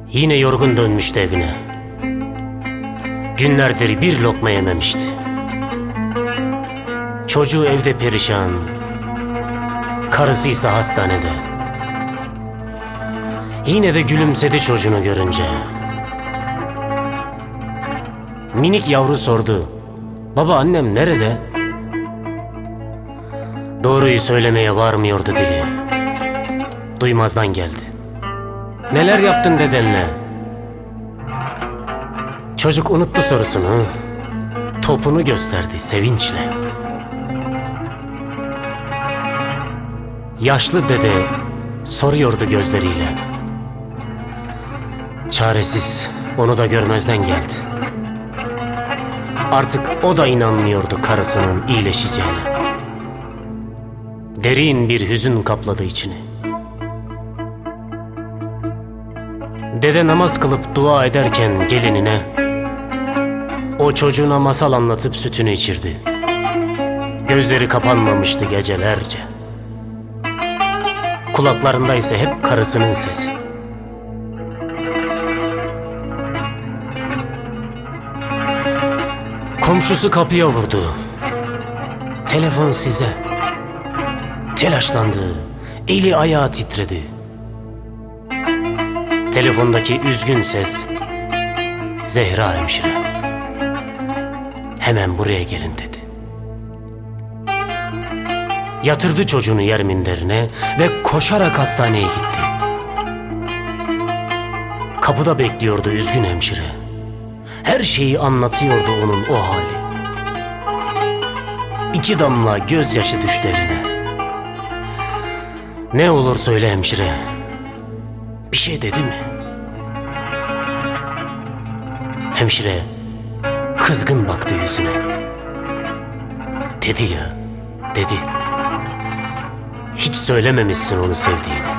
Yine yorgun dönmüştü evine. Günlerdir bir lokma yememişti. Çocuğu evde perişan, karısı ise hastanede. Yine de gülümsedi çocuğunu görünce. Minik yavru sordu, "Baba, annem nerede?" Doğruyu söylemeye varmıyordu dili. Duymazdan geldi. "Neler yaptın dedenle?" Çocuk unuttu sorusunu. Topunu gösterdi sevinçle. Yaşlı dede soruyordu gözleriyle. Çaresiz onu da görmezden geldi. Artık o da inanmıyordu karısının iyileşeceğine. Derin bir hüzün kapladı içini. Dede namaz kılıp dua ederken gelinine, o çocuğuna masal anlatıp sütünü içirdi. Gözleri kapanmamıştı gecelerce. Kulaklarında ise hep karısının sesi. Komşusu kapıya vurdu. "Telefon size." Telaşlandı, eli ayağı titredi. Telefondaki üzgün ses, "Zehra hemşire. Hemen buraya gelin," dedi. Yatırdı çocuğunu yer minderine ve koşarak hastaneye gitti. Kapıda bekliyordu üzgün hemşire. Her şeyi anlatıyordu onun o hali. 2 damla gözyaşı düştü eline. "Ne olur söyle hemşire. Bir şey dedi mi?" Hemşire kızgın baktı yüzüne. "Dedi ya, dedi. Hiç söylememişsin onu sevdiğini."